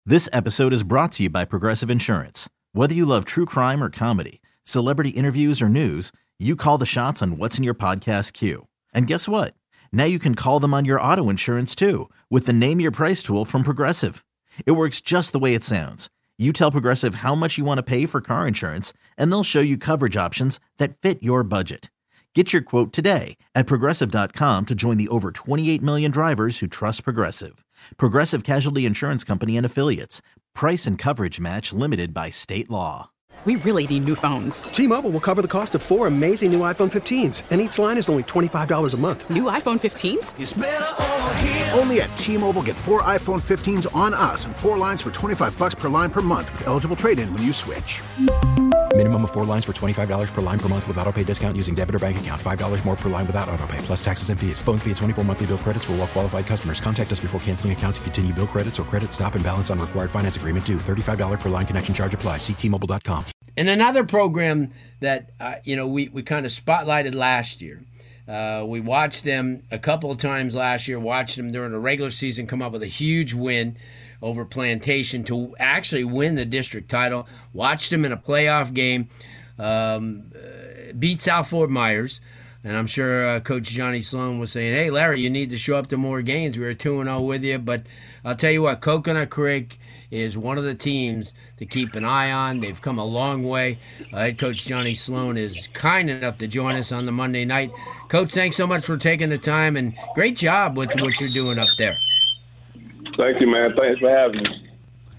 This episode is brought to you by Progressive Insurance. Whether you love true crime or comedy, celebrity interviews or news, you call the shots on what's in your podcast queue. And guess what? Now you can call them on your auto insurance too with the Name Your Price tool from Progressive. It works just the way it sounds. You tell Progressive how much you want to pay for car insurance, and they'll show you coverage options that fit your budget. Get your quote today at Progressive.com to join the over 28 million drivers who trust Progressive. Progressive Casualty Insurance Company and Affiliates. Price and coverage match limited by state law. We really need new phones. T-Mobile will cover the cost of 4 amazing new iPhone 15s, and each line is only $25 a month. New iPhone 15s? It's better over here. Only at T-Mobile, get 4 iPhone 15s on us and 4 lines for $25 per line per month with eligible trade-in when you switch. Minimum of 4 lines for $25 per line per month with autopay discount using debit or bank account. $5 more per line without autopay, plus taxes and fees. Phone fee at 24 monthly bill credits for well-qualified customers. Contact us before canceling account to continue bill credits or credit stop and balance on required finance agreement due. $35 per line connection charge applies. See T-Mobile.com. And another program that, we kind of spotlighted last year. We watched them a couple of times last year, watched them during the regular season come up with a huge win over Plantation to actually win the district title. Watched them in a playoff game, beat South Fort Myers. And I'm sure Coach Johnny Sloan was saying, hey, Larry, you need to show up to more games. We were 2-0 with you. But I'll tell you what, Coconut Creek is one of the teams to keep an eye on. They've come a long way. Head Coach Johnny Sloan is kind enough to join us on the Monday night. Coach, thanks so much for taking the time, and great job with what you're doing up there. Thank you, man. Thanks for having me.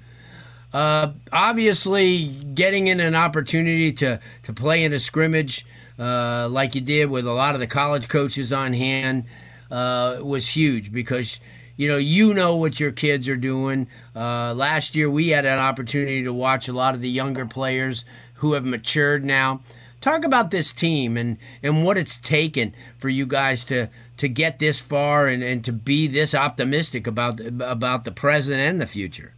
Obviously, getting in an opportunity to play in a scrimmage like you did with a lot of the college coaches on hand was huge because you know what your kids are doing. Last year, we had an opportunity to watch a lot of the younger players who have matured now. Talk about this team and what it's taken for you guys to get this far and to be this optimistic about the present and the future.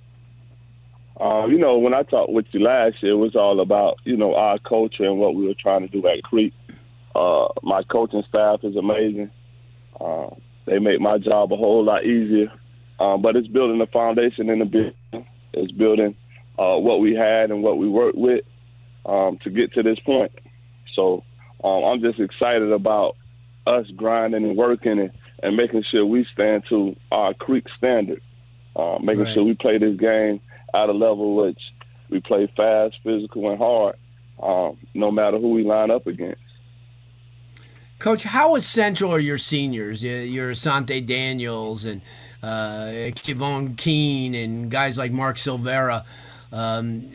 When I talked with you last year, it was all about, our culture and what we were trying to do at Creek. My coaching staff is amazing. They make my job a whole lot easier. But it's building the foundation in the building. It's building what we had and what we worked with to get to this point. So I'm just excited about us grinding and working and making sure we stand to our Creek standard, making sure we play this game at a level which we play fast, physical, and hard, no matter who we line up against. Coach, how essential are your seniors, your Asante Daniels and Kevon Keene and guys like Mark Silvera, and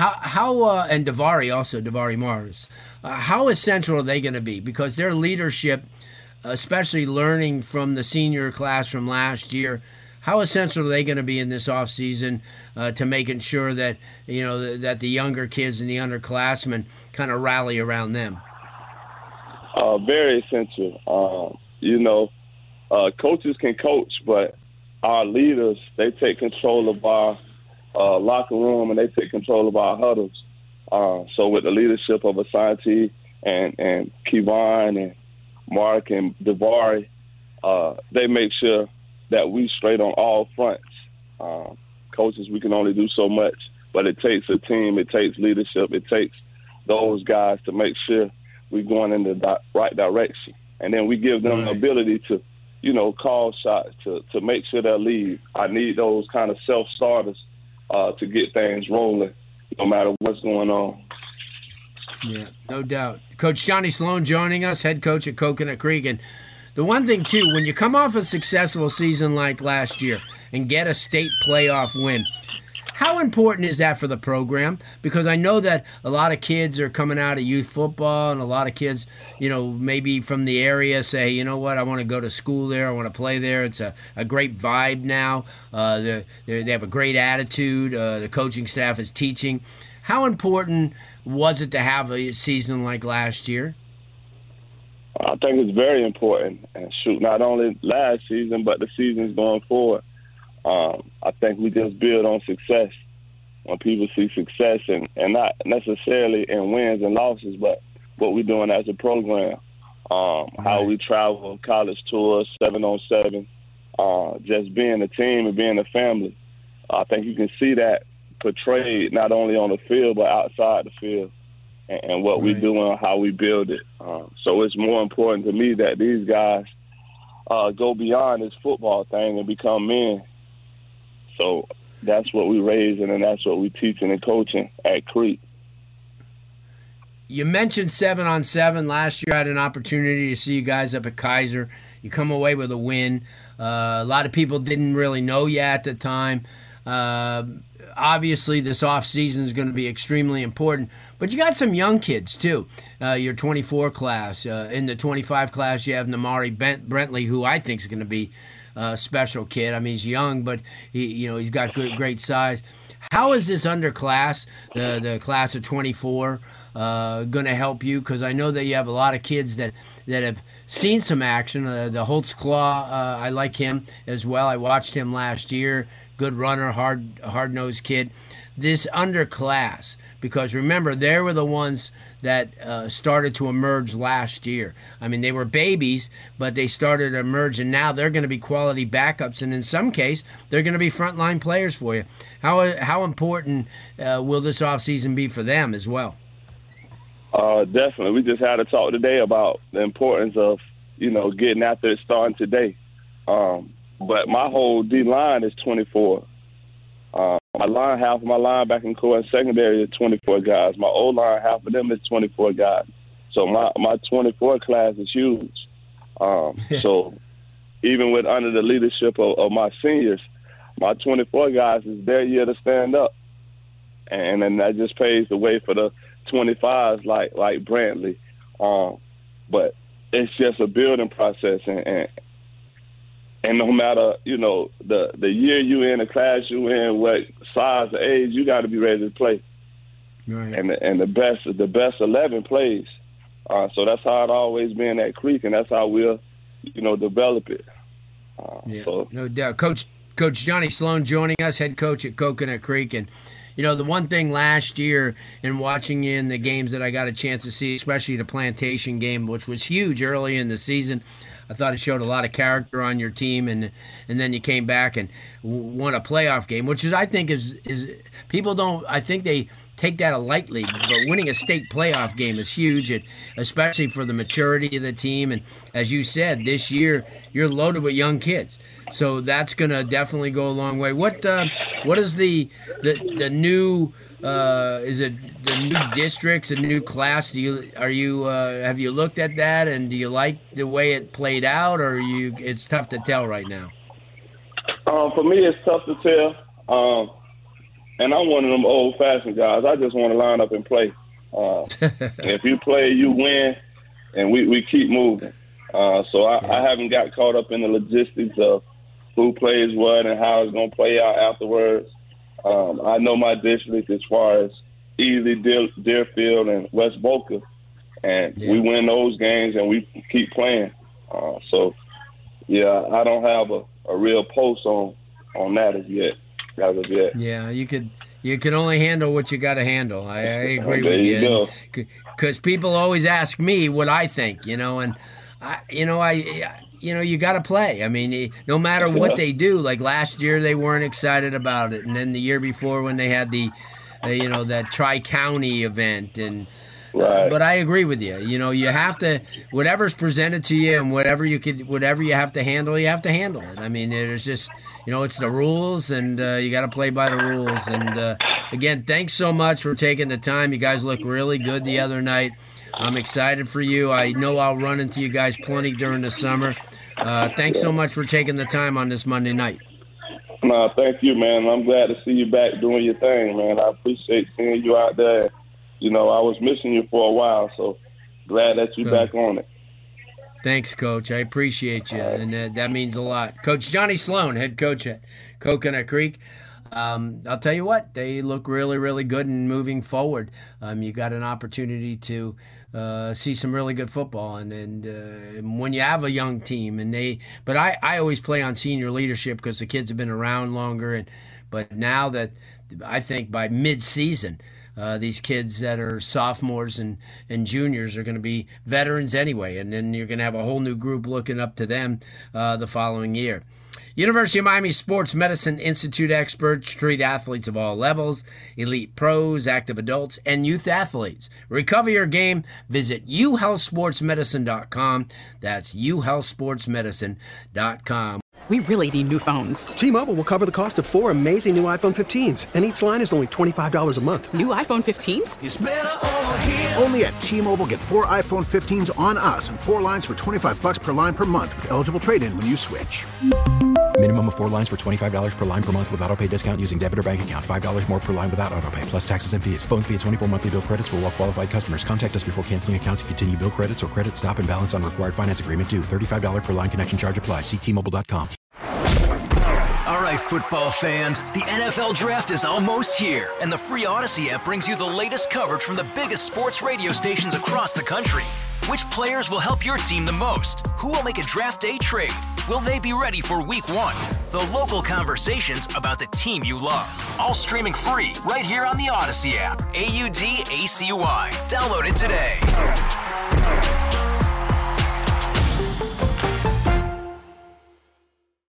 Davari Mars? How essential are they going to be? Because their leadership, especially learning from the senior class from last year, how essential are they going to be in this offseason to making sure that that the younger kids and the underclassmen kind of rally around them? Very essential. Coaches can coach, but our leaders, they take control of our locker room and they take control of our huddles. So with the leadership of Asante and Kevon and Mark and Davari, they make sure that we straight on all fronts. Coaches, we can only do so much, but it takes a team, it takes leadership, it takes those guys to make sure we're going in the right direction. And then we give them the ability to, call shots, to make sure they lead. I need those kind of self-starters to get things rolling, no matter what's going on. Yeah, no doubt. Coach Johnny Sloan joining us, head coach at Coconut Creek. And the one thing, too, when you come off a successful season like last year and get a state playoff win, how important is that for the program? Because I know that a lot of kids are coming out of youth football and a lot of kids, maybe from the area say, you know what, I want to go to school there. I want to play there. It's a great vibe now. They have a great attitude. The coaching staff is teaching. How important was it to have a season like last year? I think it's very important. And not only last season, but the seasons going forward. I think we just build on success. When people see success and not necessarily in wins and losses, but what we're doing as a program, how we travel, college tours, 7-on-7, just being a team and being a family. I think you can see that portrayed not only on the field but outside the field, and what we do and how we build it. So it's more important to me that these guys go beyond this football thing and become men. So that's what we raising, and that's what we teaching and coaching at Creek. You mentioned 7-on-7. Last year I had an opportunity to see you guys up at Kaiser. You come away with a win. A lot of people didn't really know you at the time. Obviously, this offseason is going to be extremely important. But you got some young kids, too. Your 24 class. In the 25 class, you have Namari Brentley, who I think is going to be a special kid. I mean, he's young, but he's got great size. How is this underclass, the class of 24, going to help you? Because I know that you have a lot of kids that have seen some action. The Holtzclaw, I like him as well. I watched him last year. Good runner, hard-nosed kid. This underclass, because remember, they were the ones that started to emerge last year. I mean, they were babies, but they started to emerge, and now they're going to be quality backups, and in some case, they're going to be frontline players for you. How important will this offseason be for them as well? Definitely. We just had a talk today about the importance of, getting after it starting today. But my whole D-line is 24. Half of my linebacker core and secondary is 24 guys. My O-line, half of them is 24 guys. So my 24 class is huge. So even under the leadership of my seniors, my 24 guys is their year to stand up. And then that just paves the way for the 25s like Brantley. But it's just a building process, and no matter, the year you in, the class you in, what size, the age, you got to be ready to play. Right. And the best 11 plays. So that's how it always been at Creek, and that's how we'll, develop it. No doubt. Coach Johnny Sloan joining us, head coach at Coconut Creek. And, the one thing last year in watching you in the games that I got a chance to see, especially the Plantation game, which was huge early in the season, I thought it showed a lot of character on your team, and then you came back and won a playoff game, which I think is people don't. I think they take that lightly, but winning a state playoff game is huge, especially for the maturity of the team. And as you said, this year you're loaded with young kids, so that's going to definitely go a long way. What is the new? Is it the new districts, a new class? Have you looked at that, and do you like the way it played out, or it's tough to tell right now? For me, it's tough to tell. And I'm one of them old-fashioned guys. I just want to line up and play. If you play, you win, and we keep moving. So I haven't got caught up in the logistics of who plays what and how it's going to play out afterwards. I know my district as far as Ely, Deerfield, and West Boca, and we win those games and we keep playing. I don't have a real pulse on that as of yet. Yeah, you can only handle what you got to handle. I agree with you. Because people always ask me what I think, and you got to play. I mean, no matter what they do. Like last year, they weren't excited about it, and then the year before when they had that Tri-County event, and right. But I agree with you. You have to, whatever's presented to you, and whatever you have to handle, you have to handle it. I mean, there's just, it's the rules, and you got to play by the rules. And again, thanks so much for taking the time. You guys look really good the other night. I'm excited for you. I know I'll run into you guys plenty during the summer. Thanks so much for taking the time on this Monday night. No, thank you, man. I'm glad to see you back doing your thing, man. I appreciate seeing you out there. I was missing you for a while, so glad that you're back on it. Thanks, Coach. I appreciate you, and that means a lot. Coach Johnny Sloan, head coach at Coconut Creek. I'll tell you what, they look really, really good and moving forward. You got an opportunity to see some really good football, and when you have a young team, but I always play on senior leadership because the kids have been around longer, but now that I think by mid-season, these kids that are sophomores and juniors are going to be veterans anyway, and then you're going to have a whole new group looking up to them the following year. University of Miami Sports Medicine Institute experts treat athletes of all levels, elite pros, active adults, and youth athletes. Recover your game. Visit uhealthsportsmedicine.com. That's uhealthsportsmedicine.com. We really need new phones. T-Mobile will cover the cost of 4 amazing new iPhone 15s, and each line is only $25 a month. New iPhone 15s? It's better over here. Only at T-Mobile, get 4 iPhone 15s on us and 4 lines for $25 per line per month with eligible trade-in when you switch. Minimum of 4 lines for $25 per line per month with autopay discount using debit or bank account. $5 more per line without autopay, plus taxes and fees. Phone fee at 24 monthly bill credits for well-qualified customers. Contact us before canceling account to continue bill credits or credit stop and balance on required finance agreement due. $35 per line connection charge applies. See T-Mobile.com. All right, football fans, the NFL Draft is almost here, and the free Odyssey app brings you the latest coverage from the biggest sports radio stations across the country. Which players will help your team the most? Who will make a draft day trade? Will they be ready for Week 1? The local conversations about the team you love. All streaming free right here on the Odyssey app. AUDACY. Download it today.